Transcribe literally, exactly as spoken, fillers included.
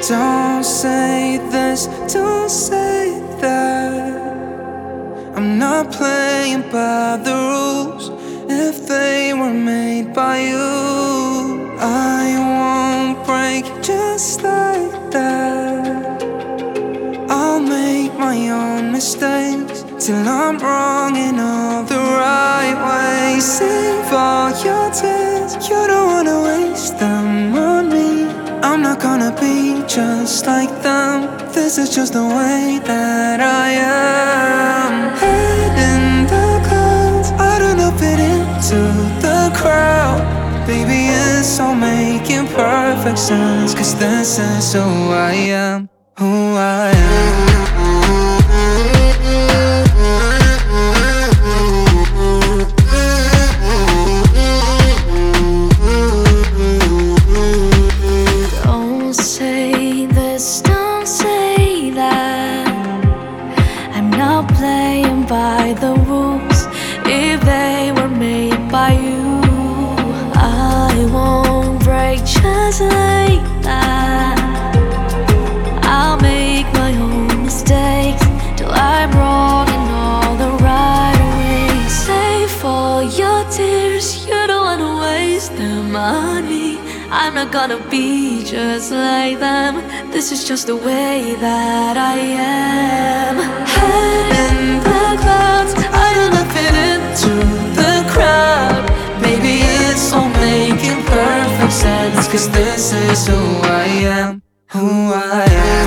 Don't say this, don't say that. I'm not playing by the rules. If they were made by you, I won't break just like that. I'll make my own mistakes till I'm wrong in all the right ways. Save all your tears, you don't wanna waste them on me. I'm not gonna be just like them. This is just the way that I am. Head in the clouds, I don't know, fit into the crowd. Baby, it's all making perfect sense, 'cause this is who I am, who I am. Playing by the rules. If they were made by you, I won't break just like that. I'll make my own mistakes till I'm wrong in all the right ways. Save all your tears, you don't wanna waste them on me. I'm not gonna be just like them. This is just the way that I am. Head in the clouds, I don't know, fit into the crowd. Maybe it's all making perfect sense, 'cause this is who I am, who I am.